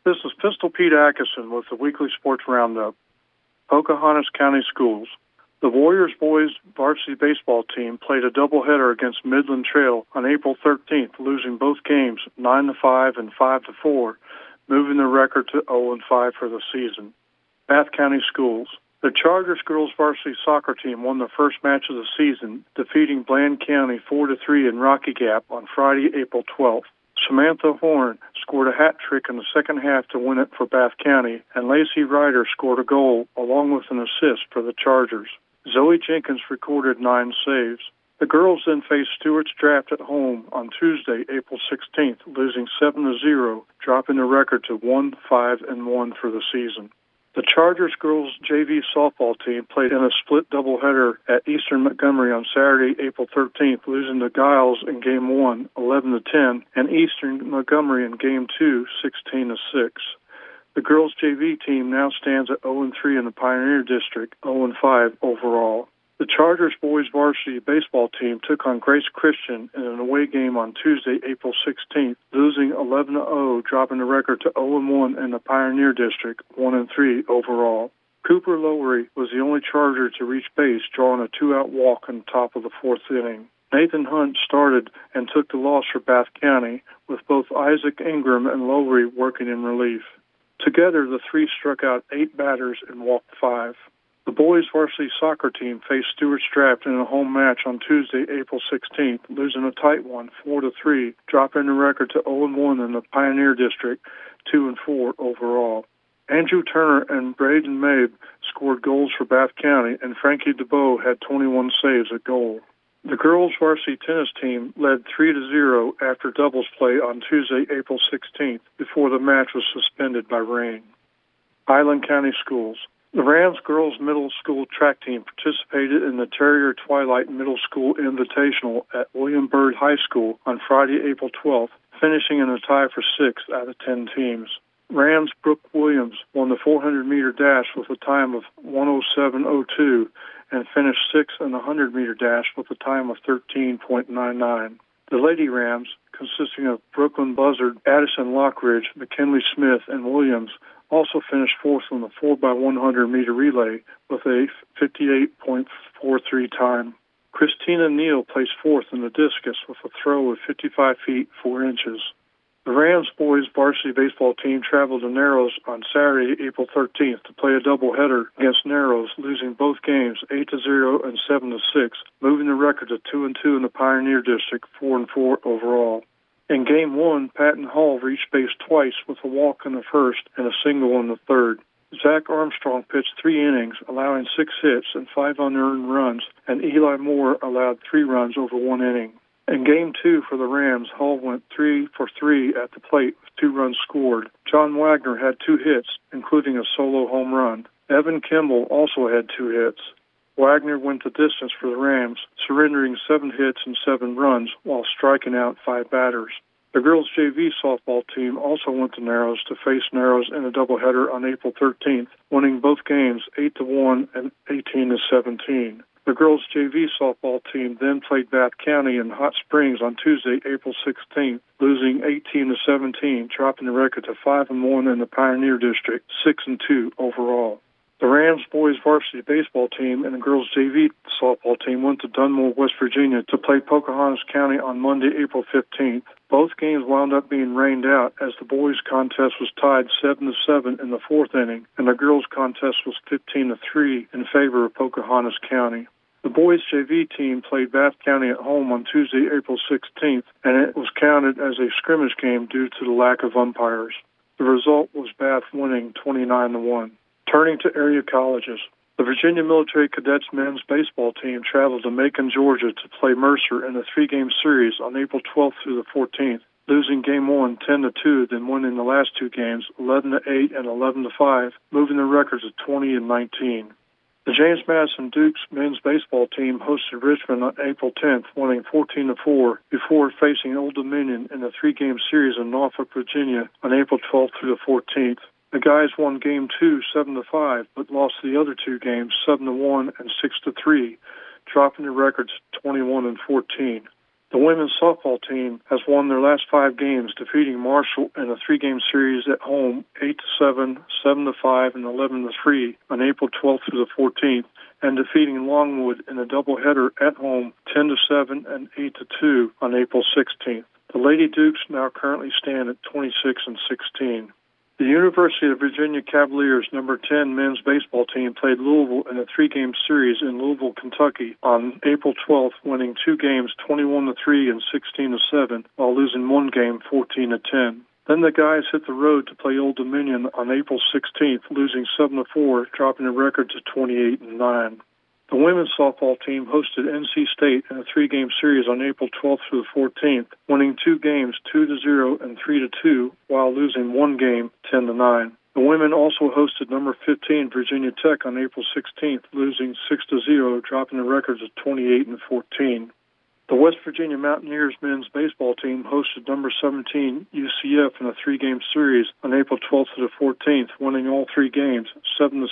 This is Pistol Pete Atkinson with the Weekly Sports Roundup. Pocahontas County Schools. The Warriors boys varsity baseball team played a doubleheader against Midland Trail on April 13th, losing both games 9-5 and 5-4, moving the record to 0-5 for the season. Bath County Schools. The Chargers girls varsity soccer team won the first match of the season, defeating Bland County 4-3 in Rocky Gap on Friday, April 12th. Samantha Horn scored a hat trick in the second half to win it for Bath County, and Lacey Ryder scored a goal along with an assist for the Chargers. Zoe Jenkins recorded 9 saves. The girls then faced Stewart's Draft at home on Tuesday, April 16th, losing 7-0, dropping the record to 1-5-1 for the season. The Chargers girls JV softball team played in a split doubleheader at Eastern Montgomery on Saturday, April 13th, losing to Giles in Game 1, 11-10, and Eastern Montgomery in Game 2, 16-6. The girls JV team now stands at 0-3 in the Pioneer District, 0-5 overall. The Chargers boys varsity baseball team took on Grace Christian in an away game on Tuesday, April 16th, losing 11-0, dropping the record to 0-1 in the Pioneer District, 1-3 overall. Cooper Lowery was the only Charger to reach base, drawing a 2-out walk on top of the fourth inning. Nathan Hunt started and took the loss for Bath County, with both Isaac Ingram and Lowery working in relief. Together, the three struck out 8 batters and walked 5. The boys' varsity soccer team faced Stewart's Draft in a home match on Tuesday, April 16th, losing a tight one, 4-3, dropping the record to 0-1 in the Pioneer District, 2-4 overall. Andrew Turner and Braden Mabe scored goals for Bath County, and Frankie DeBow had 21 saves at goal. The girls' varsity tennis team led 3-0 after doubles play on Tuesday, April 16th, before the match was suspended by rain. Highland County Schools. The Rams girls middle school track team participated in the Terrier Twilight Middle School Invitational at William Byrd High School on Friday, April 12th, finishing in a tie for 6th out of 10 teams. Rams Brooke Williams won the 400-meter dash with a time of 1:07:02 and finished 6th in the 100-meter dash with a time of 13.99. The Lady Rams, consisting of Brooklyn Buzzard, Addison Lockridge, McKinley Smith, and Williams, also finished 4th in the 4x100-meter relay with a 58.43 time. Christina Neal placed 4th in the discus with a throw of 55 feet 4 inches. The Rams boys varsity baseball team traveled to Narrows on Saturday, April 13th, to play a doubleheader against Narrows, losing both games 8-0 and 7-6, moving the record to 2-2 in the Pioneer District, 4-4 overall. In Game 1, Patton Hall reached base twice with a walk in the first and a single in the third. Zach Armstrong pitched 3 innings, allowing 6 hits and 5 unearned runs, and Eli Moore allowed 3 runs over 1 inning. In Game 2 for the Rams, Hall went 3 for 3 at the plate with 2 runs scored. John Wagner had 2 hits, including a solo home run. Evan Kimball also had 2 hits. Wagner went the distance for the Rams, surrendering 7 hits and 7 runs while striking out 5 batters. The girls' JV softball team also went to Narrows to face Narrows in a doubleheader on April 13th, winning both games 8-1 and 18-17. The girls' JV softball team then played Bath County in Hot Springs on Tuesday, April 16th, losing 18-17, dropping the record to 5-1 in the Pioneer District, 6-2 overall. The Rams boys varsity baseball team and the girls JV softball team went to Dunmore, West Virginia to play Pocahontas County on Monday, April 15th. Both games wound up being rained out as the boys contest was tied 7-7 in the 4th inning and the girls contest was 15-3 in favor of Pocahontas County. The boys JV team played Bath County at home on Tuesday, April 16th, and it was counted as a scrimmage game due to the lack of umpires. The result was Bath winning 29-1. Turning to area colleges, the Virginia Military Cadets men's baseball team traveled to Macon, Georgia to play Mercer in a 3-game series on April 12th through the 14th, losing Game 1 10-2, then winning the last 2 games 11-8 and 11-5, moving the records to 20-19. The James Madison Dukes men's baseball team hosted Richmond on April 10th, winning 14-4 before facing Old Dominion in a 3-game series in Norfolk, Virginia on April 12th through the 14th. The guys won Game 2 7-5, but lost the other 2 games 7-1 and 6-3, dropping the records 21-14. The The women's softball team has won their last 5 games, defeating Marshall in a 3-game series at home 8-7, 7-5, and 11-3 on April 12th through the 14th, and defeating Longwood in a doubleheader at home 10-7 and 8-2 on April 16th. The Lady Dukes now currently stand at 26-16. The University of Virginia Cavaliers number 10 men's baseball team played Louisville in a 3-game series in Louisville, Kentucky on April 12th, winning 2 games 21-3 and 16-7, while losing 1 game 14-10. Then the guys hit the road to play Old Dominion on April 16th, losing 7-4, dropping the record to 28-9. The women's softball team hosted NC State in a 3-game series on April 12th through the 14th, winning 2 games 2-0 and 3-2, while losing 1 game 10-9. The women also hosted number 15 Virginia Tech on April 16th, losing 6-0, dropping the records to 28-14. The West Virginia Mountaineers men's baseball team hosted number 17 UCF in a 3-game series on April 12th to the 14th, winning all 3 games 7-6,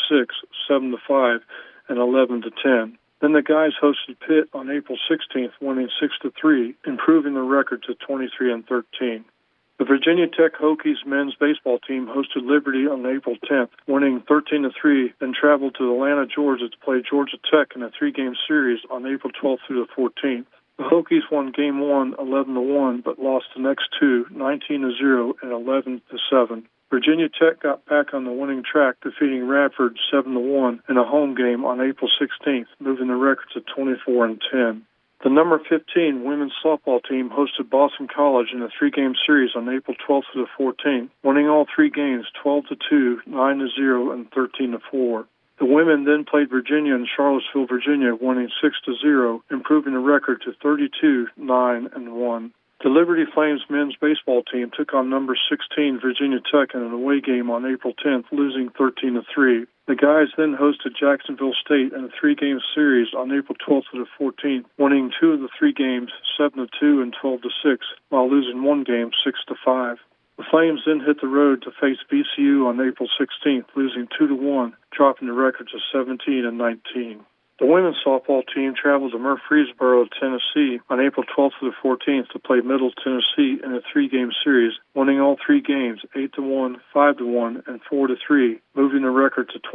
7-5, and 11-10. Then the guys hosted Pitt on April 16th, winning 6-3, improving the record to 23-13. The Virginia Tech Hokies men's baseball team hosted Liberty on April 10th, winning 13-3, then traveled to Atlanta, Georgia to play Georgia Tech in a 3-game series on April 12th through the 14th. The Hokies won Game 1 11-1, but lost the next 2 19-0 and 11-7. Virginia Tech got back on the winning track, defeating Radford 7-1 in a home game on April 16th, moving the record to 24-10. The number 15 women's softball team hosted Boston College in a 3-game series on April 12th to the 14th, winning all 3 games 12-2, 9-0, and 13-4. The women then played Virginia in Charlottesville, Virginia, winning 6-0, improving the record to 32, 9, and 1. The Liberty Flames men's baseball team took on number 16 Virginia Tech in an away game on April 10th, losing 13-3. The guys then hosted Jacksonville State in a 3-game series on April 12th to the 14th, winning 2 of the 3 games 7-2 and 12-6, while losing 1 game 6-5. The Flames then hit the road to face VCU on April 16th, losing 2-1, dropping the record to 17-19. The women's softball team traveled to Murfreesboro, Tennessee on April 12th to the 14th to play Middle Tennessee in a 3-game series, winning all 3 games 8-1, 5-1, and 4-3, moving the record to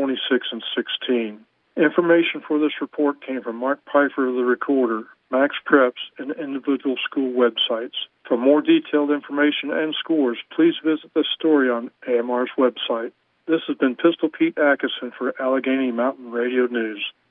26-16. Information for this report came from Mark Pfeiffer of the Recorder, Max Preps, and individual school websites. For more detailed information and scores, please visit this story on AMR's website. This has been Pistol Pete Atkinson for Allegheny Mountain Radio News.